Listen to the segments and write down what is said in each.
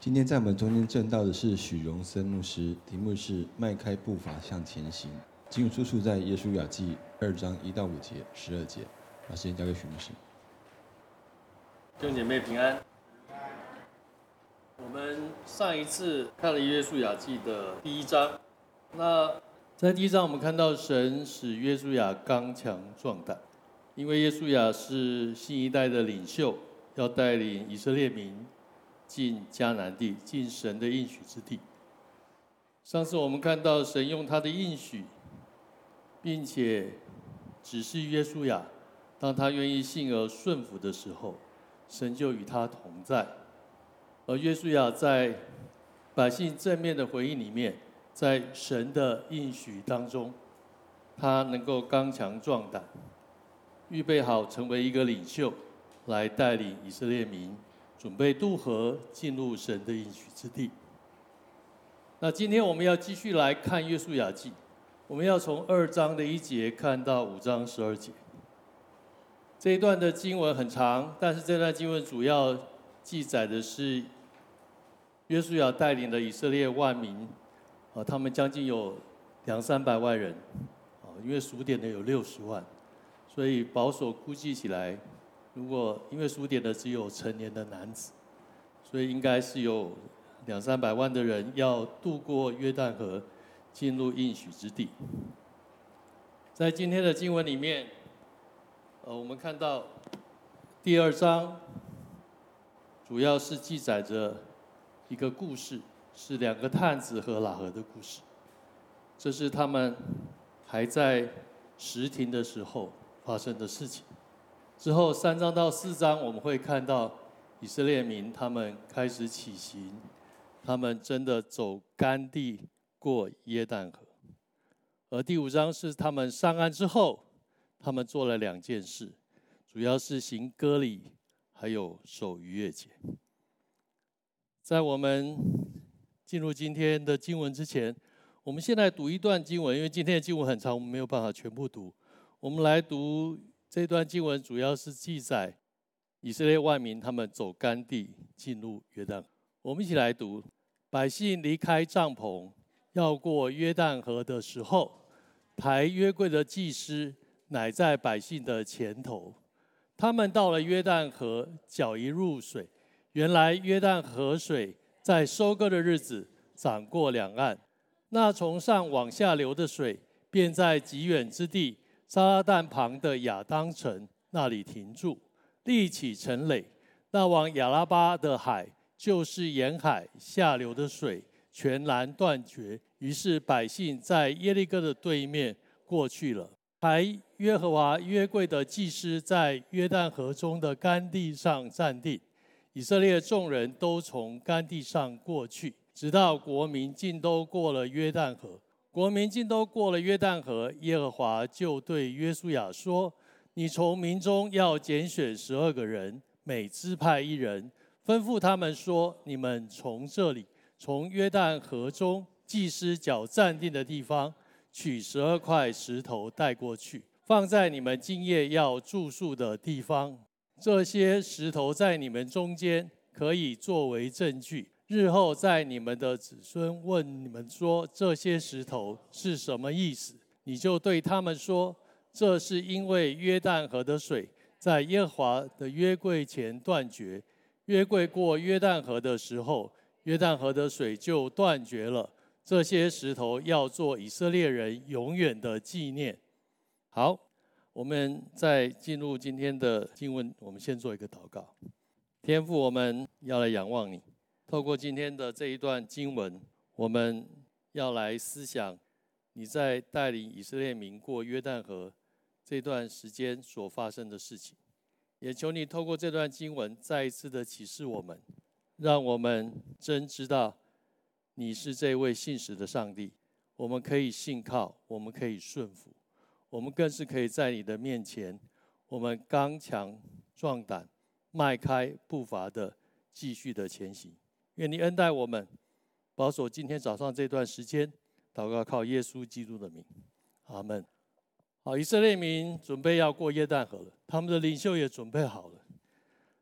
今天在我们中间证道的是许荣森牧师，题目是迈开步伐向前行。经文出处在耶稣雅记2章1到5节、12节。把时间交给许牧师。 弟兄姐妹平安。我们上一次看了约书亚记的第1章，那在第1章我们看到神使约书亚刚强壮胆，因为约书亚是新一代的领袖，要带领以色列民进迦南地，进神的应许之地。上次我们看到神用他的应许，并且指示约书亚，当他愿意信而顺服的时候，神就与他同在。而约书亚在百姓正面的回应里面，在神的应许当中，他能够刚强壮胆，预备好成为一个领袖，来带领以色列民准备渡河进入神的应许之地。那今天我们要继续来看约书亚记，我们要从2章的1节看到5章12节。这一段的经文很长，但是这段经文主要记载的是约书亚带领的以色列万民，他们将近有200-300万人，因为数点的有60万，所以保守估计起来，如果因为数点的只有成年的男子，所以应该是有200-300万的人要渡过约旦河，进入应许之地。在今天的经文里面，我们看到第2章主要是记载着一个故事，是2个探子和喇合的故事。这是他们还在什亭的时候发生的事情。之后3章到4章我们会看到以色列民他们开始起行，他们真的走干地过约旦河。而第5章是他们上岸之后，他们做了2件事，主要是行割礼，还有守逾越节。在我们进入今天的经文之前，我们先来读一段经文，因为今天的经文很长，我们没有办法全部读。我们来读这段经文，主要是记载以色列万民他们走干地进入约旦河。我们一起来读：百姓离开帐篷，要过约旦河的时候，抬约柜的祭司乃在百姓的前头。他们到了约旦河，脚一入水，原来约旦河水在收割的日子涨过两岸，那从上往下流的水，便在极远之地撒拉旦旁的亚当城那里停住，立起城垒。那往亚拉巴的海，就是沿海下流的水，全然断绝。于是百姓在耶利哥的对面过去了。抬耶和华约柜的祭司在约旦河中的干地上站定，以色列众人都从干地上过去，直到国民尽都过了约旦河。国民尽都过了约旦河，耶和华就对约书亚说：你从民中要拣选12个人，每支派1人，吩咐他们说：你们从这里，从约旦河中祭司脚站定的地方，取12块石头带过去，放在你们今夜要住宿的地方。这些石头在你们中间，可以作为证据。日后在你们的子孙问你们说这些石头是什么意思，你就对他们说：这是因为约旦河的水在耶和华的约柜前断绝，约柜过约旦河的时候，约旦河的水就断绝了。这些石头要做以色列人永远的纪念。好，我们在进入今天的经文，我们先做一个祷告。天父，我们要来仰望你，透过今天的这一段经文，我们要来思想你在带领以色列民过约旦河这段时间所发生的事情。也求你透过这段经文再一次的启示我们，让我们真知道你是这位信实的上帝，我们可以信靠，我们可以顺服，我们更是可以在你的面前，我们刚强壮胆，迈开步伐的继续的前行。愿你恩待我们，保守今天早上这段时间，祷告靠耶稣基督的名，阿们。好，以色列民准备要过约旦河了，他们的领袖也准备好了。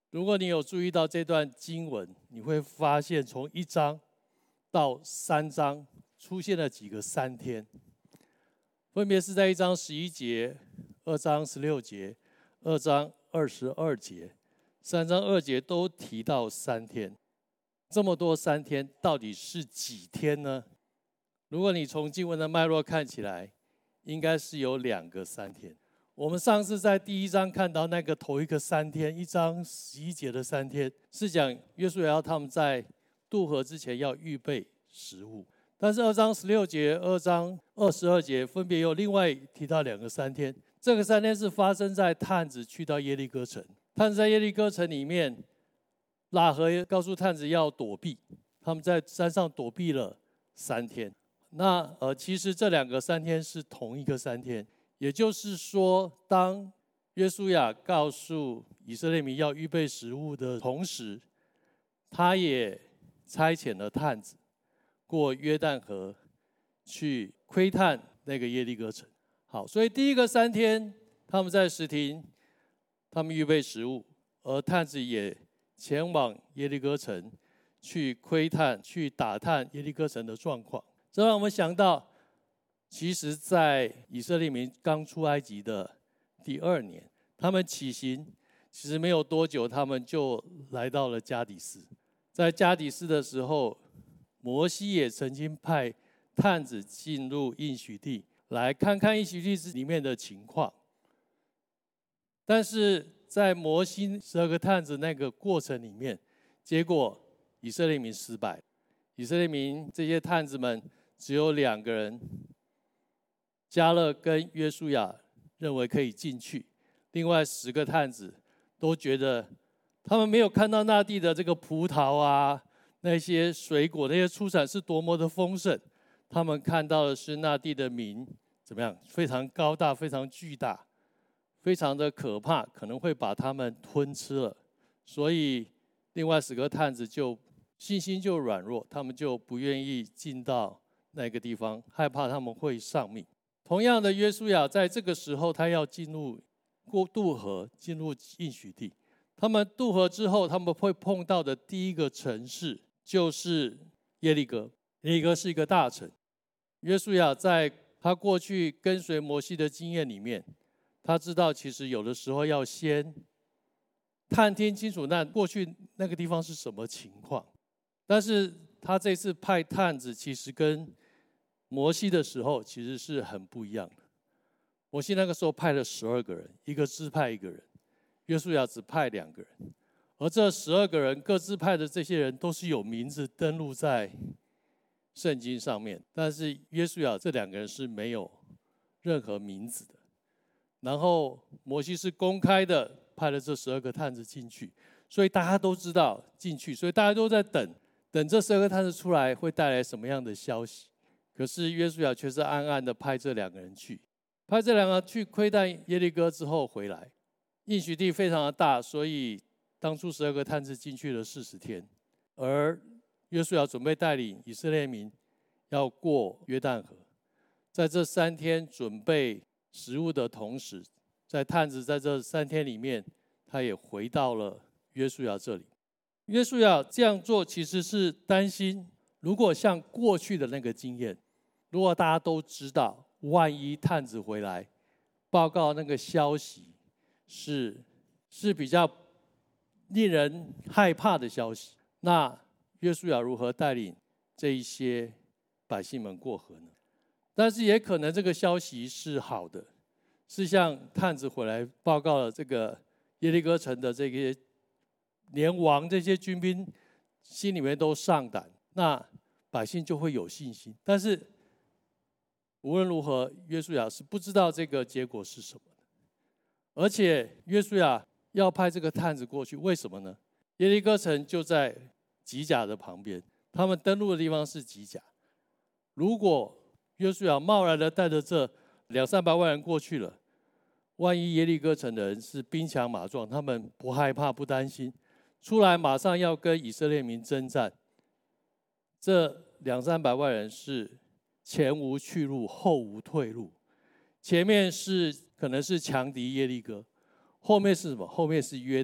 如果你有注意到这段经文，你会发现从1章到3章出现了几个3天，分别是在1章11节、2章16节、2章22节、3章2节都提到3天。这么多3天到底是几天呢？如果你从经文的脉络看起来，应该是有2个3天。我们上次在第1章看到那个头一个3天，1章11节的3天，是讲约书亚他们在渡河之前要预备食物。但是2章16节、2章22节分别又另外提到2个3天。这个3天是发生在探子去到耶利哥城。探子在耶利哥城里面，喇合告诉探子要躲避，他们在山上躲避了3天。那其实这2个3天是同一个3天。也就是说，当约书亚告诉以色列民要预备食物的同时，他也差遣了探子过约旦河去窥探那个耶利哥城。好，所以第一个3天，他们在石亭，他们预备食物，而探子也前往耶利哥城去窥探、去打探耶利哥城的状况。这让我们想到，其实在以色列民刚出埃及的第2年，他们起行，其实没有多久，他们就来到了加底斯。在加底斯的时候，摩西也曾经派探子进入应许地，来看看应许地里面的情况。但是在摩西12个探子那个过程里面，结果以色列民失败。以色列民这些探子们只有2个人，迦勒跟约书亚认为可以进去，另外10个探子都觉得他们没有看到那地的这个葡萄啊，那些水果，那些出产是多么的丰盛。他们看到的是那地的民怎么样，非常高大，非常巨大，非常的可怕，可能会把他们吞吃了。所以另外10个探子就信心就软弱，他们就不愿意进到那个地方，害怕他们会丧命。同样的，约书亚在这个时候，他要进入渡河，进入应许地。他们渡河之后，他们会碰到的第一个城市就是耶利哥。耶利哥是一个大城。约书亚在他过去跟随摩西的经验里面，他知道其实有的时候要先探听清楚那过去那个地方是什么情况。但是他这次派探子，其实跟摩西的时候其实是很不一样的。摩西那个时候派了12个人，一个支派1个人，约书亚只派2个人。而这12个人各支派的这些人都是有名字登录在圣经上面，但是约书亚这2个人是没有任何名字的。然后摩西是公开的派了这12个探子进去，所以大家都知道进去，所以大家都在等这12个探子出来会带来什么样的消息。可是约书亚却是暗暗的派这2个人去，派这2个去窥探耶利哥之后回来。应许地非常的大，所以当初12个探子进去了40天，而约书亚准备带领以色列民要过约旦河。在这3天准备食物的同时，在探子在这3天里面，他也回到了约书亚这里。约书亚这样做其实是担心，如果像过去的那个经验，如果大家都知道，万一探子回来报告那个消息是比较令人害怕的消息，那约书亚如何带领这一些百姓们过河呢？但是也可能这个消息是好的，是像探子回来报告了这个耶利哥城的这些连王这些军兵心里面都上胆，那百姓就会有信心。但是无论如何，约书亚是不知道这个结果是什么的。而且约书亚要派这个探子过去，为什么呢？耶利哥城就在吉甲的旁边，他们登陆的地方是吉甲。如果约书亚贸然的带着这200-300万人过去了，万一耶利哥城的人是兵强马壮，他们不害怕不担心，出来马上要跟以色列民征战，这200-300万人是前无去路后无退路，前面是可能是强敌耶利哥，后面是什么？后面是约旦。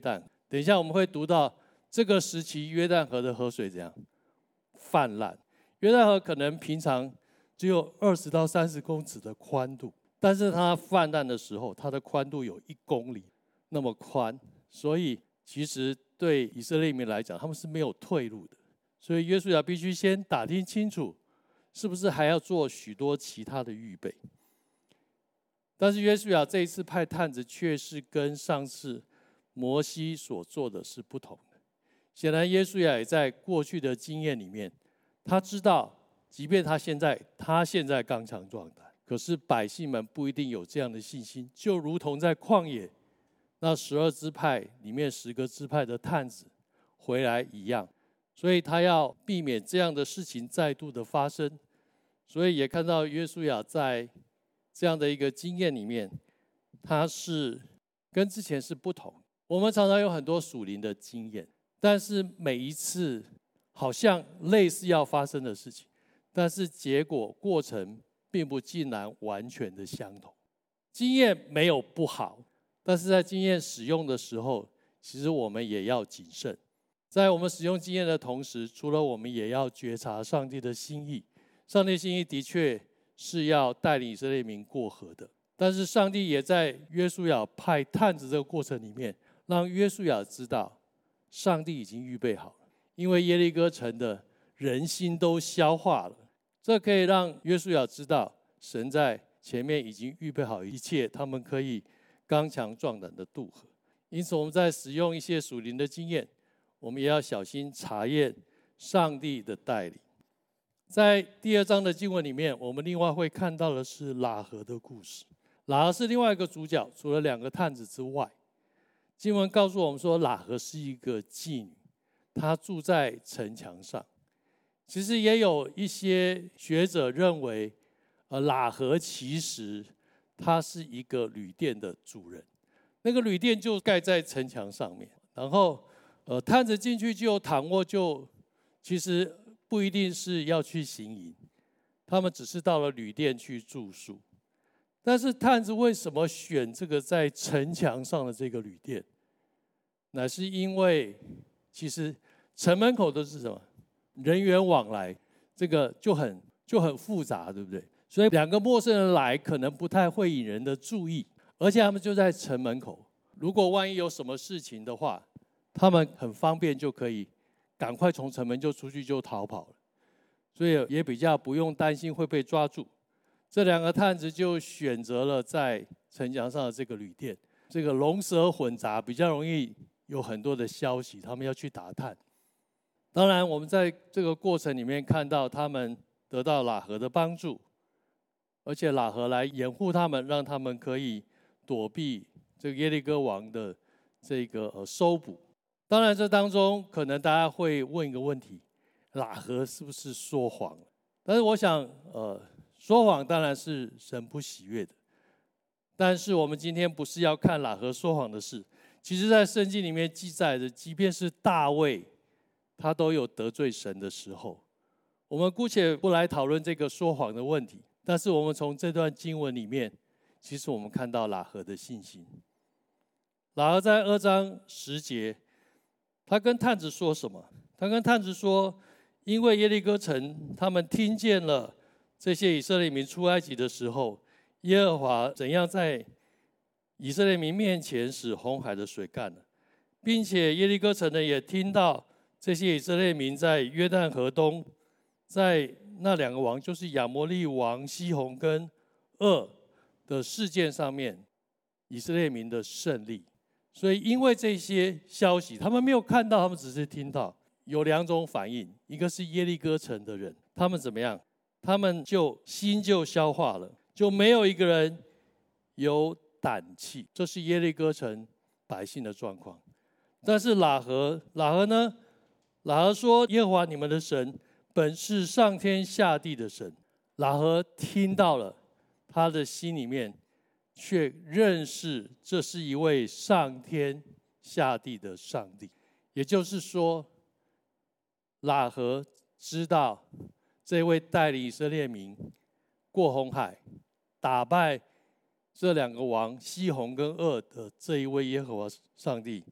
等一下我们会读到这个时期约旦河的河水怎样泛滥。约旦河可能平常只有20到30公尺的宽度，但是它泛滥的时候，它的宽度有1公里那么宽，所以其实对以色列民来讲，他们是没有退路的。所以约书亚必须先打听清楚，是不是还要做许多其他的预备。但是约书亚这一次派探子，却是跟上次摩西所做的是不同的。显然约书亚也在过去的经验里面，他知道即便他现在刚强壮胆，可是百姓们不一定有这样的信心，就如同在旷野那12支派里面10个支派的探子回来一样。所以他要避免这样的事情再度的发生，所以也看到约书亚在这样的一个经验里面，他是跟之前是不同。我们常常有很多属灵的经验，但是每一次好像类似要发生的事情，但是结果过程并不尽然完全的相同。经验没有不好，但是在经验使用的时候，其实我们也要谨慎。在我们使用经验的同时，除了我们也要觉察上帝的心意。上帝的心意的确是要带领以色列民过河的，但是上帝也在约书亚派探子这个过程里面，让约书亚知道上帝已经预备好了，因为耶利哥城的人心都消化了。这可以让约书亚知道神在前面已经预备好一切，他们可以刚强壮胆的渡河。因此我们在使用一些属灵的经验，我们也要小心查验上帝的带领。在第2章的经文里面，我们另外会看到的是喇合的故事。喇合是另外一个主角，除了2个探子之外，经文告诉我们说，喇合是一个妓女，她住在城墙上。其实也有一些学者认为，喇合其实他是一个旅店的主人，那个旅店就盖在城墙上面，然后探子进去就躺卧，就其实不一定是要去行营，他们只是到了旅店去住宿。但是探子为什么选这个在城墙上的这个旅店？乃是因为其实城门口都是什么？人员往来，这个就很复杂，对不对？所以2个陌生人来，可能不太会引人的注意，而且他们就在城门口。如果万一有什么事情的话，他们很方便就可以赶快从城门就出去就逃跑了，所以也比较不用担心会被抓住。这2个探子就选择了在城墙上的这个旅店，这个龙蛇混杂，比较容易有很多的消息，他们要去打探。当然我们在这个过程里面看到他们得到喇合的帮助，而且喇合来掩护他们，让他们可以躲避这个耶利哥王的这个搜捕。当然这当中可能大家会问一个问题，喇合是不是说谎了？但是我想说谎当然是神不喜悦的，但是我们今天不是要看喇合说谎的事。其实在圣经里面记载的，即便是大卫他都有得罪神的时候。我们姑且不来讨论这个说谎的问题，但是我们从这段经文里面，其实我们看到喇合的信心。喇合在2章10节，他跟探子说什么？他跟探子说，因为耶利哥城他们听见了这些以色列民出埃及的时候，耶和华怎样在以色列民面前使红海的水干了，并且耶利哥城呢也听到这些以色列民在约旦河东，在那2个王，就是亚摩利王西宏跟噩的事件上面，以色列民的胜利。所以因为这些消息，他们没有看到，他们只是听到，有2种反应。一个是耶利哥城的人，他们怎么样？他们心就消化了，就没有一个人有胆气。这是耶利哥城百姓的状况。但是喇合呢？喇合说，耶和华你们的神本是上天下地的神。喇合听到了，他的心里面却认识这是一位上天下地的上帝。也就是说，喇合知道这位带领以色列民过红海，打败这2个王西宏跟噩的这一位耶和华上帝，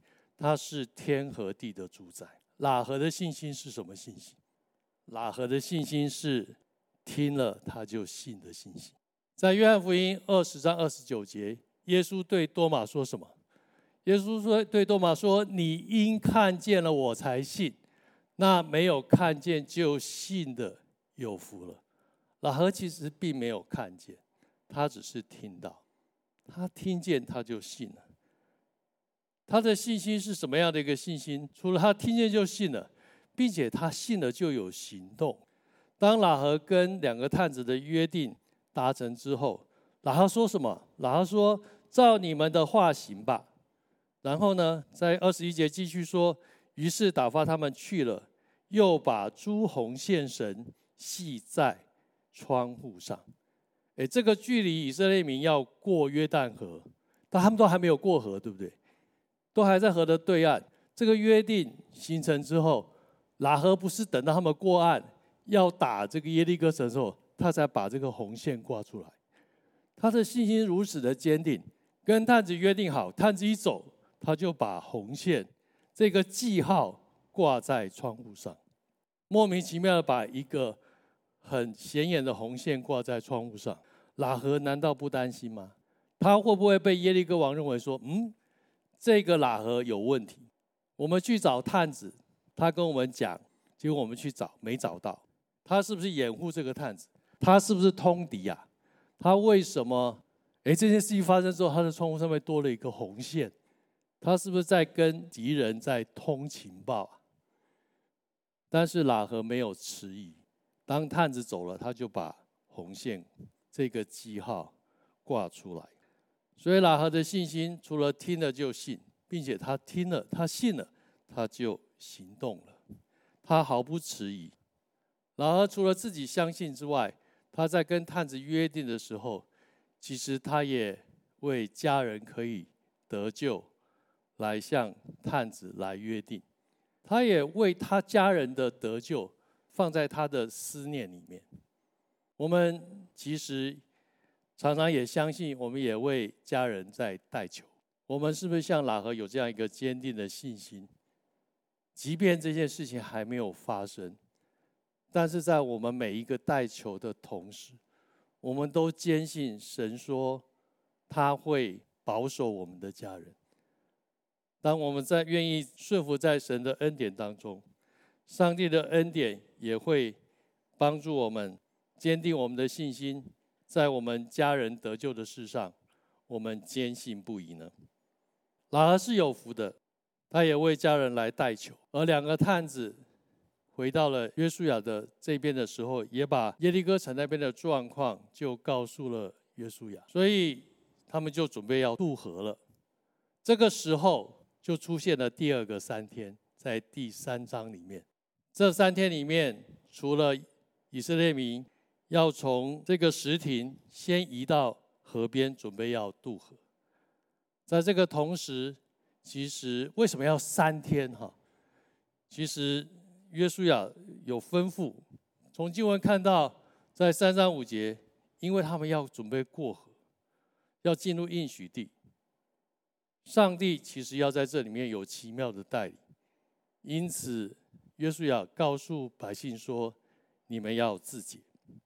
它是天和地的主宰。喇合的信心是什么信心？喇合的信心是听了他就信的信心。在约翰福音20章29节，耶稣对多马说什么？耶稣对多马说：“你因看见了我才信，那没有看见就信的有福了。”喇合其实并没有看见，他只是听到，他听见他就信了。他的信心是什么样的一个信心？除了他听见就信了，并且他信了就有行动。当喇合跟2个探子的约定达成之后，喇合说什么？喇合说：“照你们的话行吧。”然后呢，在21节继续说：“于是打发他们去了，又把朱红线绳系在窗户上。”这个距离以色列民要过约旦河，但他们都还没有过河，对不对？都还在河的对岸。这个约定形成之后，喇合不是等到他们过岸要打这个耶利哥城的时候，他才把这个红线挂出来。他的信心如此的坚定，跟探子约定好，探子一走，他就把红线这个记号挂在窗户上，莫名其妙的把一个很显眼的红线挂在窗户上。喇合难道不担心吗？他会不会被耶利哥王认为说，这个喇合有问题？我们去找探子，他跟我们讲，结果我们去找没找到，他是不是掩护这个探子？他是不是通敌啊？他为什么？这件事情发生之后，他的窗户上面多了一个红线，他是不是在跟敌人在通情报啊？但是喇合没有迟疑，当探子走了，他就把红线这个记号挂出来。所以喇合的信心除了听了就信，并且他听了，他信了，他就行动了，他毫不迟疑。喇合除了自己相信之外，他在跟探子约定的时候，其实他也为家人可以得救来向探子来约定，他也为他家人的得救放在他的思念里面。我们其实常常也相信，我们也为家人在代求。我们是不是像喇合有这样一个坚定的信心？即便这件事情还没有发生，但是在我们每一个代求的同时，我们都坚信神说他会保守我们的家人。当我们在愿意顺服在神的恩典当中，上帝的恩典也会帮助我们坚定我们的信心，在我们家人得救的事上，我们坚信不疑呢。喇合是有福的，他也为家人来代求。而2个探子回到了约书亚的这边的时候，也把耶利哥城那边的状况就告诉了约书亚，所以他们就准备要渡河了。这个时候就出现了第2个3天，在第3章里面。这3天里面，除了以色列民要从这个石亭先移到河边，准备要渡河，在这个同时，其实为什么要3天？其实约书亚有吩咐，从经文看到，在3章5节，因为他们要准备过河，要进入应许地，上帝其实要在这里面有奇妙的带领，因此约书亚告诉百姓说：“你们要自洁。”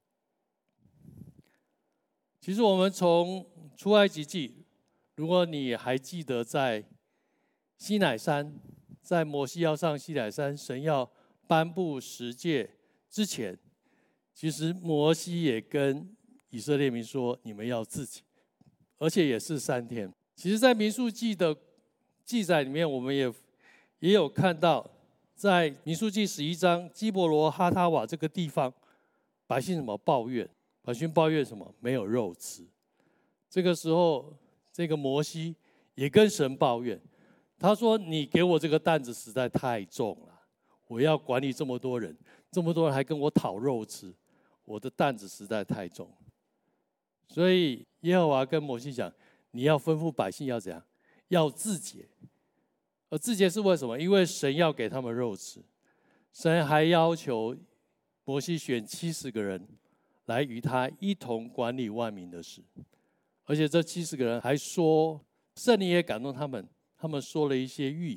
其实我们从出埃及记，如果你还记得在西乃山，在摩西要上西乃山，神要颁布十诫之前，其实摩西也跟以色列民说：“你们要自己。”而且也是3天。其实，在民数记的记载里面，我们也有看到，在民数记11章基伯罗哈他瓦这个地方，百姓什么抱怨？百姓抱怨什么？没有肉吃。这个时候，这个摩西也跟神抱怨，他说：“你给我这个担子实在太重了，我要管理这么多人，这么多人还跟我讨肉吃，我的担子实在太重。”所以耶和华跟摩西讲：“你要吩咐百姓要怎样？要自洁。”而自洁是为什么？因为神要给他们肉吃。神还要求摩西选70个人来与他一同管理万民的事，而且这70个人还说，圣灵也感动他们，他们说了一些预言。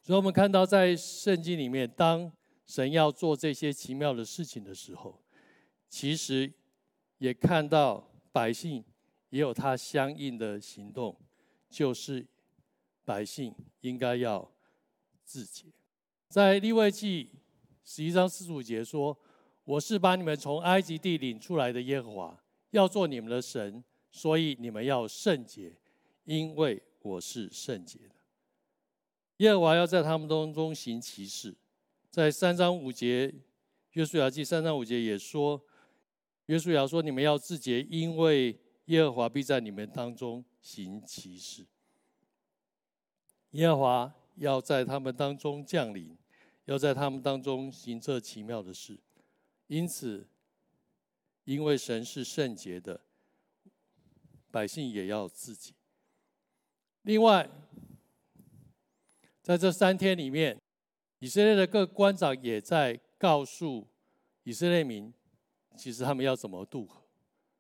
所以我们看到在圣经里面，当神要做这些奇妙的事情的时候，其实也看到百姓也有他相应的行动，就是百姓应该要自洁。在利未记11章45节说：“我是把你们从埃及地领出来的耶和华，要做你们的神，所以你们要圣洁，因为我是圣洁的。”耶和华要在他们当中行奇事。在3章5节，约书亚记3章5节也说，约书亚说：“你们要自洁，因为耶和华必在你们当中行奇事。”耶和华要在他们当中降临，要在他们当中行这奇妙的事。因此，因为神是圣洁的，百姓也要自洁。另外，在这3天里面，以色列的各官长也在告诉以色列民，其实他们要怎么渡河。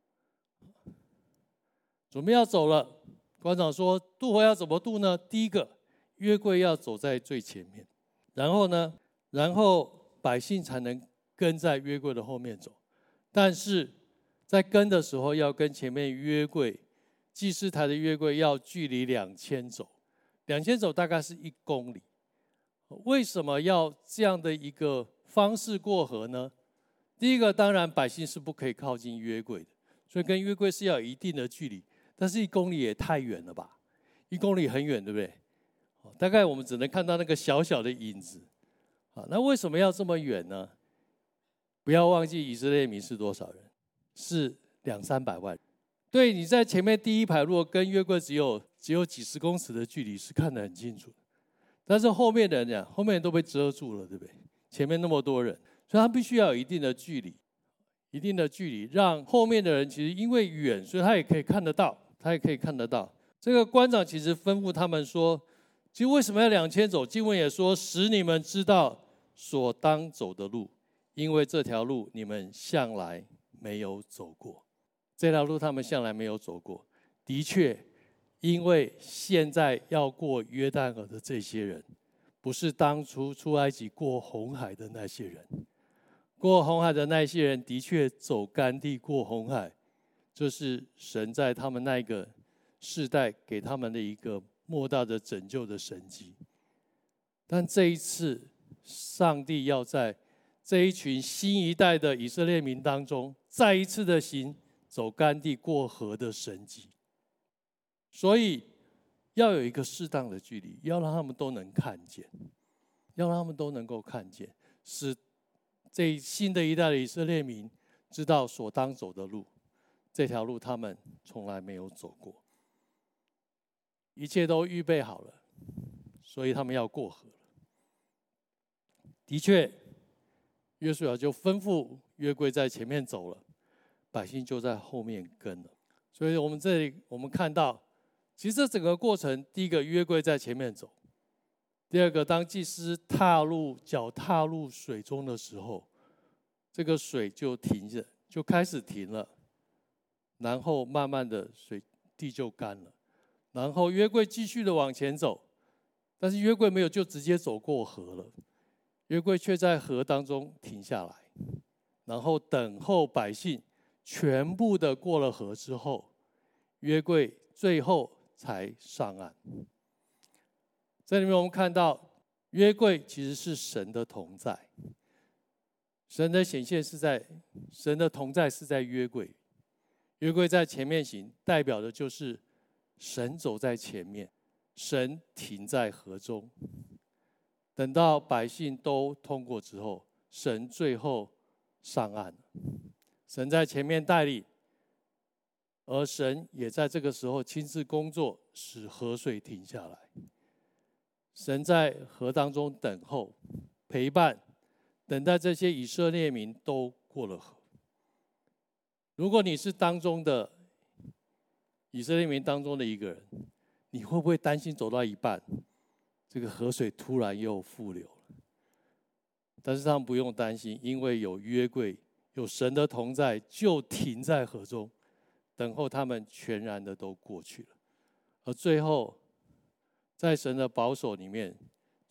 准备要走了，官长说渡河要怎么渡呢？第一个，约柜要走在最前面，然后呢，百姓才能跟在约柜的后面走。但是在跟的时候，要跟前面约柜祭司台的约柜要距离2000走，2000走大概是1公里。为什么要这样的一个方式过河呢？第一个，当然百姓是不可以靠近约柜的，所以跟约柜是要有一定的距离。但是1公里也太远了吧？1公里很远，对不对？大概我们只能看到那个小小的影子。那为什么要这么远呢？不要忘记以色列民是多少人？是200-300万。对，你在前面第一排，如果跟约柜只有几十公尺的距离，是看得很清楚的。但是后面的人讲，后面人都被遮住了，对不对？前面那么多人，所以他必须要有一定的距离，让后面的人其实因为远，所以他也可以看得到，这个官长其实吩咐他们说，其实为什么要2000走？经文也说，使你们知道所当走的路，因为这条路你们向来没有走过。这条路他们向来没有走过，的确，因为现在要过约旦河的这些人，不是当初出埃及过红海的那些人。过红海的那些人的确走干地过红海，这是神在他们那个世代给他们的一个莫大的拯救的神迹。但这一次，上帝要在这一群新一代的以色列民当中，再一次的行走干地过河的神迹。所以要有一个适当的距离，要让他们都能看见，要让他们都能够看见，使这新的一代的以色列民知道所当走的路，这条路他们从来没有走过。一切都预备好了，所以他们要过河了。的确，约书亚就吩咐约柜在前面走了，百姓就在后面跟了。所以我们这里我们看到，其实这整个过程，第一个约柜在前面走，第二个当祭司脚踏入水中的时候，这个水就停着，就开始停了，然后慢慢的地就干了，然后约柜继续的往前走，但是约柜没有就直接走过河了，约柜却在河当中停下来，然后等候百姓全部的过了河之后，约柜最后才上岸。这里面我们看到，约柜其实是神的同在，神的显现是在神的同在是在约柜，约柜在前面行，代表的就是神走在前面，神停在河中，等到百姓都通过之后，神最后上岸，神在前面带领，而神也在这个时候亲自工作，使河水停下来。神在河当中等候、陪伴、等待这些以色列民都过了河。如果你是当中的以色列民当中的一个人，你会不会担心走到一半，这个河水突然又复流了？但是他们不用担心，因为有约柜，有神的同在，就停在河中，等候他们全然的都过去了。而最后，在神的保守里面，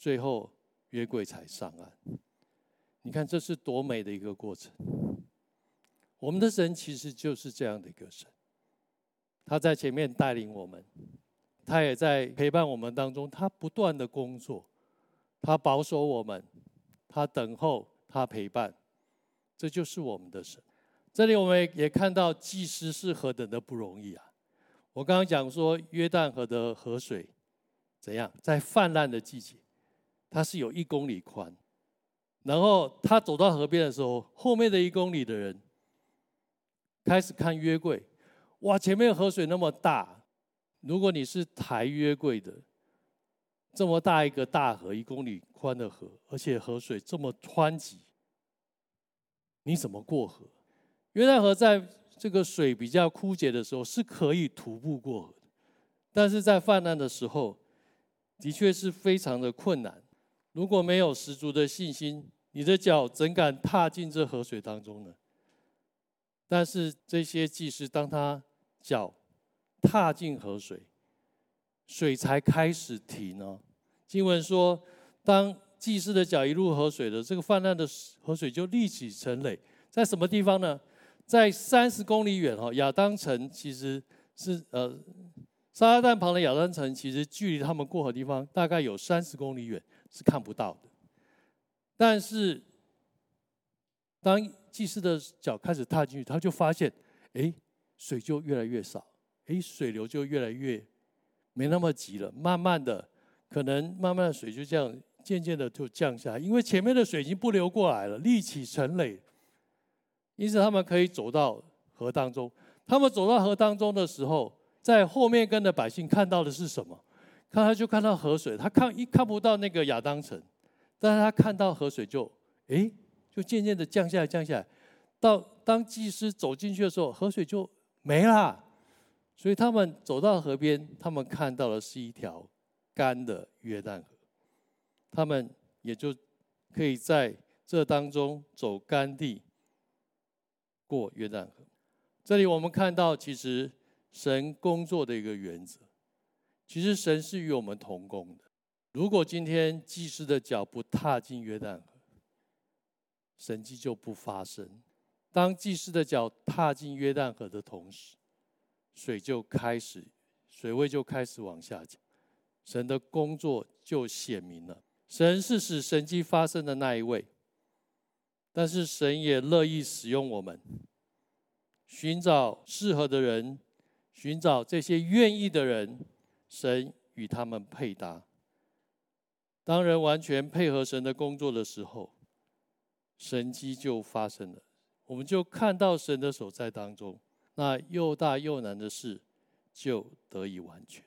最后约柜才上岸。你看这是多美的一个过程。我们的神其实就是这样的一个神，他在前面带领我们，他也在陪伴我们当中，他不断的工作，他保守我们，他等候，他陪伴，这就是我们的神。这里我们也看到祭司是何等的不容易啊！我刚刚讲说约旦河的河水怎样，在泛滥的季节，它是有1公里宽，然后他走到河边的时候，后面的1公里的人开始看约柜，哇，前面河水那么大，如果你是抬约柜的，这么大一个大河，1公里宽的河，而且河水这么湍急，你怎么过河？约旦河在这个水比较枯竭的时候是可以徒步过河的，但是在泛滥的时候，的确是非常的困难。如果没有十足的信心，你的脚怎敢踏进这河水当中呢？但是这些祭司，当他脚踏进河水，水才开始停呢。经文说，当祭司的脚一入河水的，这个泛滥的河水就立起成垒。在什么地方呢？在30公里远亚当城其实是撒拉旦旁的亚当城，其实距离他们过河的地方大概有30公里远，是看不到的。但是当祭司的脚开始踏进去，他就发现，水就越来越少，水流就越来越没那么急了。慢慢的水就这样渐渐的就降下来，因为前面的水已经不流过来了，立起成垒。因此他们可以走到河当中。他们走到河当中的时候，在后面跟的百姓看到的是什么？他就看到河水，他看不到那个亚当城，但是他看到河水就渐渐的降下来。当祭司走进去的时候，河水就没了。所以他们走到河边，他们看到的是一条干的约旦河，他们也就可以在这当中走干地过约旦河。这里我们看到，其实神工作的一个原则，其实神是与我们同工的。如果今天祭司的脚不踏进约旦河，神迹就不发生。当祭司的脚踏进约旦河的同时，水位就开始往下降，神的工作就显明了。神是使神迹发生的那一位，但是神也乐意使用我们，寻找适合的人，寻找这些愿意的人，神与他们配搭。当人完全配合神的工作的时候，神迹就发生了，我们就看到神的手在当中，那又大又难的事就得以完全。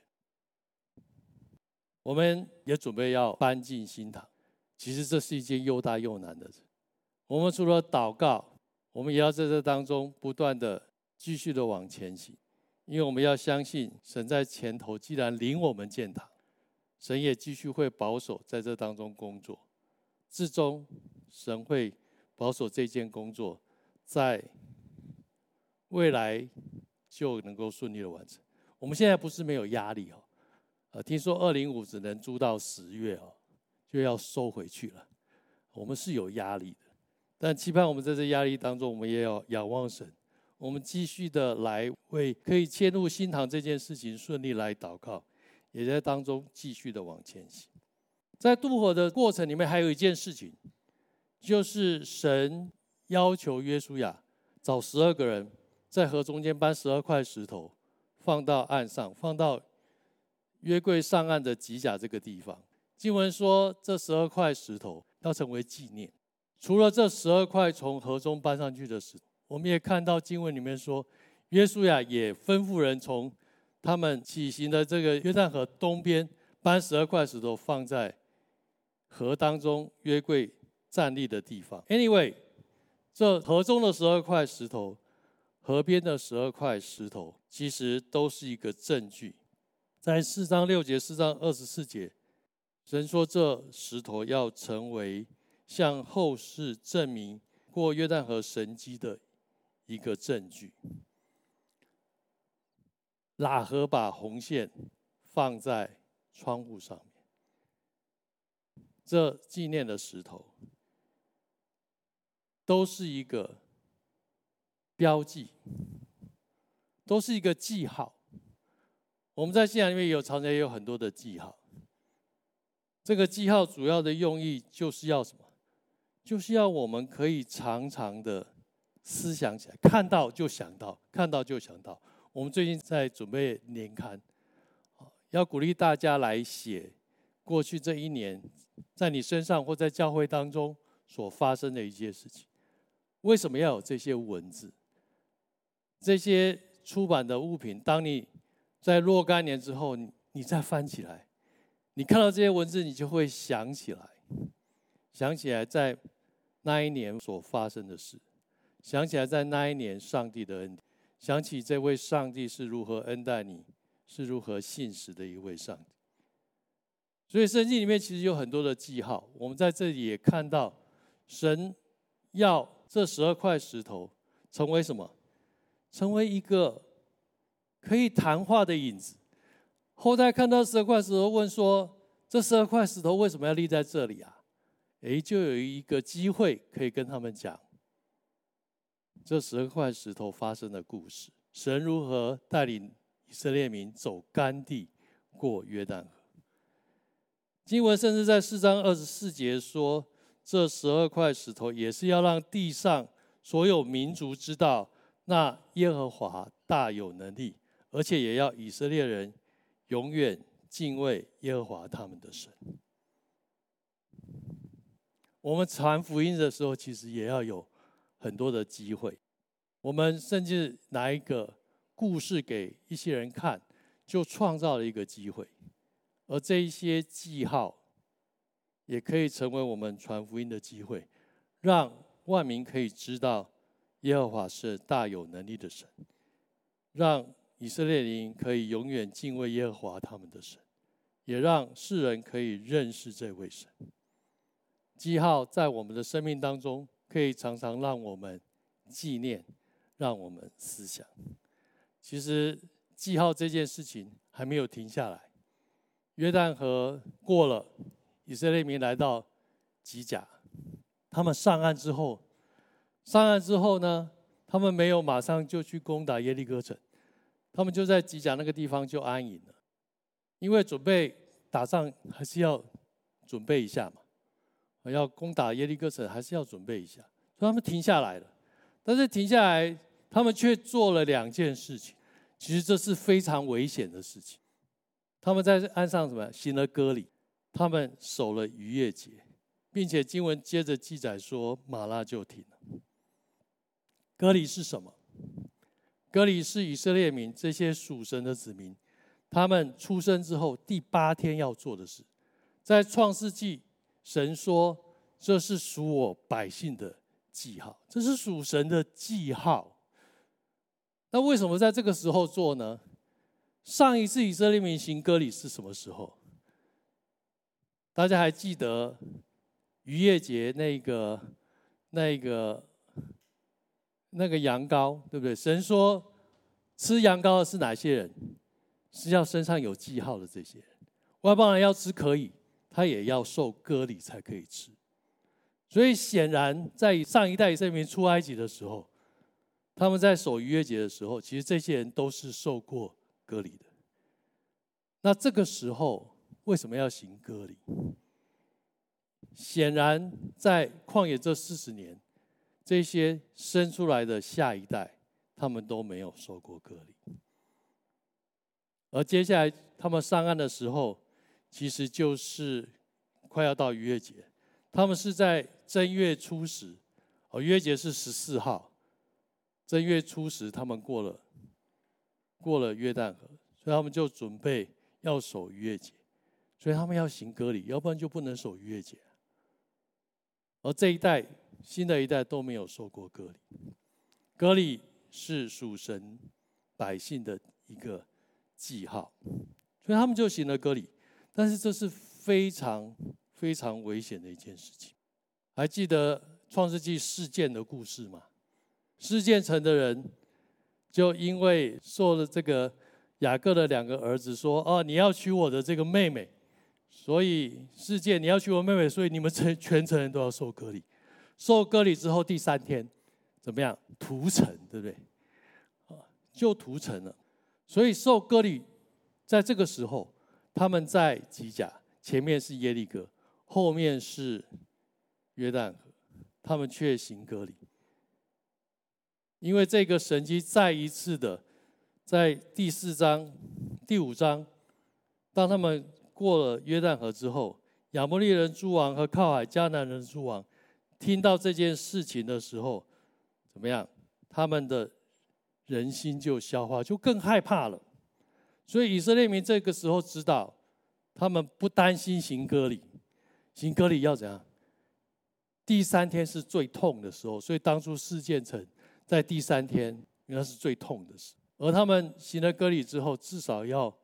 我们也准备要搬进新堂，其实这是一件又大又难的事。我们除了祷告，我们也要在这当中不断的继续的往前行，因为我们要相信神在前头，既然领我们建堂，神也继续会保守在这当中工作，至终神会保守这件工作在未来就能够顺利的完成。我们现在不是没有压力听说205只能租到10月就要收回去了，我们是有压力的，但期盼我们在这压力当中，我们也要仰望神，我们继续的来为可以迁入新堂这件事情顺利来祷告，也在当中继续的往前行。在渡河的过程里面，还有一件事情，就是神要求约书亚找12个人，在河中间搬12块石头，放到岸上，放到约柜上岸的吉甲这个地方。经文说，这12块石头要成为纪念。除了这12块从河中搬上去的石头，我们也看到经文里面说，约书亚也吩咐人从他们起行的这个约旦河东边搬12块石头，放在河当中约柜站立的地方。Anyway， 这河中的12块石头，河边的12块石头，其实都是一个证据。在4章6节、4章24节，神说这石头要成为向后世证明过约旦河神迹的一个证据。喇合把红线放在窗户上面， 这纪念的石头，都是一个标记，都是一个记号。我们在信仰里面常常也有很多的记号。这个记号主要的用意就是要什么？就是要我们可以常常的思想起来，看到就想到，看到就想到。我们最近在准备年刊，要鼓励大家来写过去这一年在你身上或在教会当中所发生的一些事情。为什么要有这些文字？这些出版的物品，当你在若干年之后，你再翻起来，你看到这些文字，你就会想起来在那一年所发生的事，想起来在那一年上帝的恩典，想起这位上帝是如何恩待你，是如何信实的一位上帝。所以圣经里面其实有很多的记号，我们在这里也看到神要这12块石头成为什么？成为一个可以谈话的影子。后代看到12块石头，问说：这12块石头为什么要立在这里啊？就有一个机会可以跟他们讲这12块石头发生的故事，神如何带领以色列民走干地，过约旦河。经文甚至在4章24节说，这12块石头也是要让地上所有民族知道，那耶和华大有能力，而且也要以色列人永远敬畏耶和华他们的神。我们传福音的时候，其实也要有很多的机会。我们甚至拿一个故事给一些人看，就创造了一个机会。而这一些记号，也可以成为我们传福音的机会，让万民可以知道耶和华是大有能力的神，让以色列人可以永远敬畏耶和华他们的神，也让世人可以认识这位神。记号在我们的生命当中，可以常常让我们纪念，让我们思想。其实记号这件事情还没有停下来。约旦河过了，以色列民来到吉甲，他们上岸之后呢，他们没有马上就去攻打耶利哥城，他们就在吉甲那个地方就安营了。因为准备打仗还是要准备一下嘛，要攻打耶利哥城还是要准备一下，所以他们停下来了。但是停下来，他们却做了2件事情，其实这是非常危险的事情。他们在岸上什么？行了割礼，他们守了逾越节，并且经文接着记载说，马拉就停了。割礼是什么？割礼是以色列民这些属神的子民，他们出生之后第8天要做的事。在创世纪，神说这是属我百姓的记号，这是属神的记号。那为什么在这个时候做呢？上一次以色列民行割礼是什么时候？大家还记得逾越节那个羊羔，对不对？神说吃羊羔的是哪些人？是要身上有记号的这些人。外邦人要吃可以，他也要受割礼才可以吃。所以显然在上一代以色列民出埃及的时候，他们在守逾越节的时候，其实这些人都是受过割礼的。那这个时候为什么要行割礼？显然在旷野这40年，这些生出来的下一代，他们都没有受过割礼。而接下来他们上岸的时候，其实就是快要到逾越节，他们是在正月初10，逾越节是14号，正月初10他们过了约旦河，所以他们就准备要守逾越节，所以他们要行割礼，要不然就不能守逾越节。而这一代新的一代都没有受过割礼，割礼是属神百姓的一个记号，所以他们就行了割礼。但是这是非常非常危险的一件事情。还记得创世纪示剑的故事吗？示剑城的人就因为受了这个雅各的2个儿子说，你要娶我的这个妹妹， 所以世界你要娶我妹妹，所以你们全城人都要受割礼。受割礼之后第3天怎么样？屠城，对不对？就屠城了。所以受割礼，在这个时候，他们在吉甲，前面是耶利哥，后面是约旦河，他们却行割礼。因为这个神迹再一次的，在第4章、第5章，当他们过了约旦河之后，亚摩利人诸王和靠海迦南人诸王听到这件事情的时候，怎么样？他们的人心就消化，就更害怕了。所以以色列民这个时候知道，他们不担心行割礼，行割礼要怎样？第3天是最痛的时候，所以当初示剑城在第3天，因为那是最痛的事。而他们行了割礼之后，至少要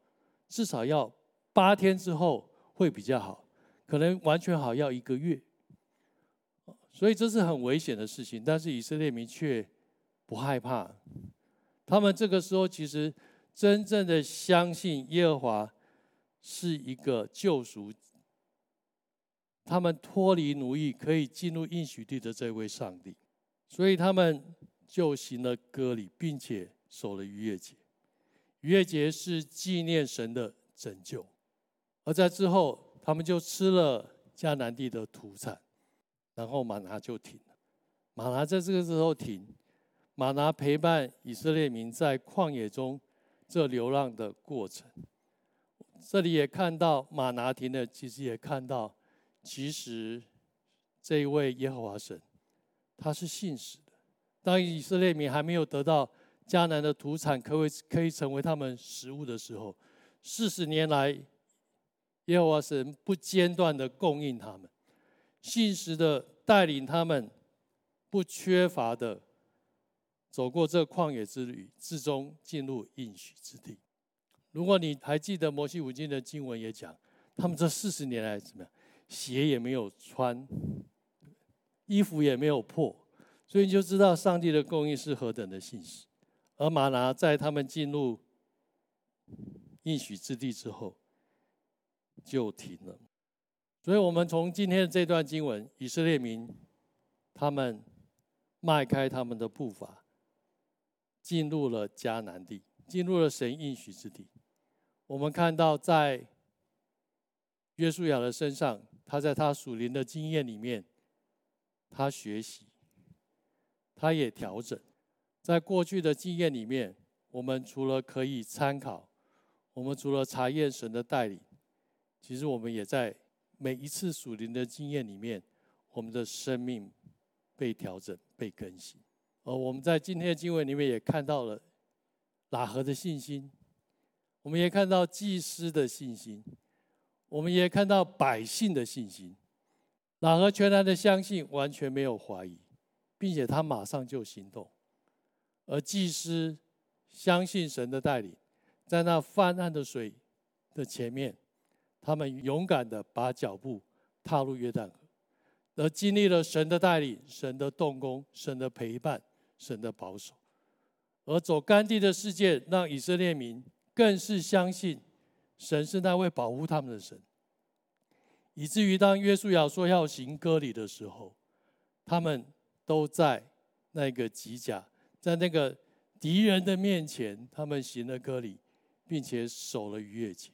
8天之后会比较好，可能完全好要1个月。所以这是很危险的事情，但是以色列民却不害怕。他们这个时候其实真正的相信耶和华是一个救赎，他们脱离奴役，可以进入应许地的这位上帝，所以他们就行了割礼，并且守了逾越节。逾越节是纪念神的拯救，而在之后，他们就吃了迦南地的土产，然后玛拿就停了。玛拿在这个时候停，玛拿陪伴以色列民在旷野中这流浪的过程。这里也看到玛拿停了，其实也看到，其实这一位耶和华神，他是信实的。当以色列民还没有得到迦南的土产可以成为他们食物的时候，40年来，耶和华神不间断的供应他们，信实的带领他们，不缺乏的走过这旷野之旅，最终进入应许之地。如果你还记得摩西五经的经文也讲，他们这40年来怎么样？鞋也没有穿，衣服也没有破，所以你就知道上帝的供应是何等的信实。而玛拿在他们进入应许之地之后就停了。所以我们从今天的这段经文，以色列民他们迈开他们的步伐，进入了迦南地，进入了神应许之地。我们看到在约书亚的身上，他在他属灵的经验里面，他学习，他也调整。在过去的经验里面，我们除了可以参考，我们除了查验神的带领，其实我们也在每一次属灵的经验里面，我们的生命被调整、被更新。而我们在今天的经文里面也看到了喇合的信心，我们也看到祭司的信心，我们也看到百姓的信心。喇合全然的相信，完全没有怀疑，并且他马上就行动。而祭司相信神的带领，在那泛滥的水的前面，他们勇敢的把脚步踏入约旦河，而经历了神的带领、神的动工、神的陪伴、神的保守。而走干地的世界，让以色列民更是相信神是那位保护他们的神，以至于当约书亚说要行割礼的时候，他们都在那个吉甲，在那个敌人的面前，他们行了割礼，并且守了逾越节。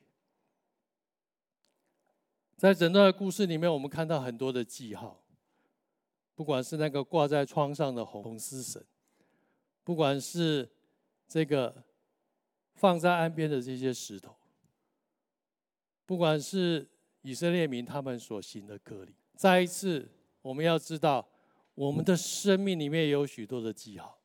在整段的故事里面，我们看到很多的记号，不管是那个挂在窗上的红丝绳，不管是这个放在岸边的这些石头，不管是以色列民他们所行的割礼。再一次，我们要知道，我们的生命里面有许多的记号，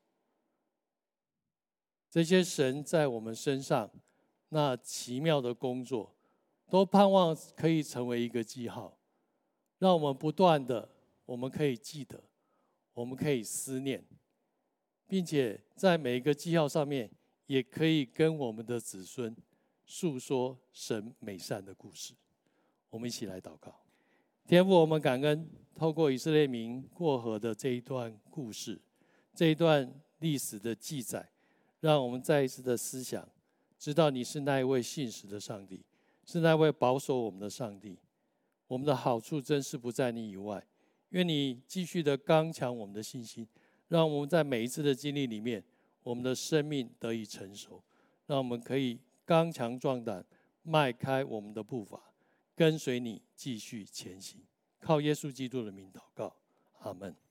这些神在我们身上那奇妙的工作，都盼望可以成为一个记号，让我们不断的，我们可以记得，我们可以思念，并且在每一个记号上面，也可以跟我们的子孙诉说神美善的故事。我们一起来祷告。天父，我们感恩，透过以色列民过河的这一段故事，这一段历史的记载，让我们再一次的思想，知道你是那一位信实的上帝， 是那位保守我们的上帝。我们的好处真是不在你以外。愿你继续的刚强我们的信心，让我们在每一次的经历里面，我们的生命得以成熟，让我们可以刚强壮胆，迈开我们的步伐，跟随你继续前行。靠耶稣基督的名祷告，阿们。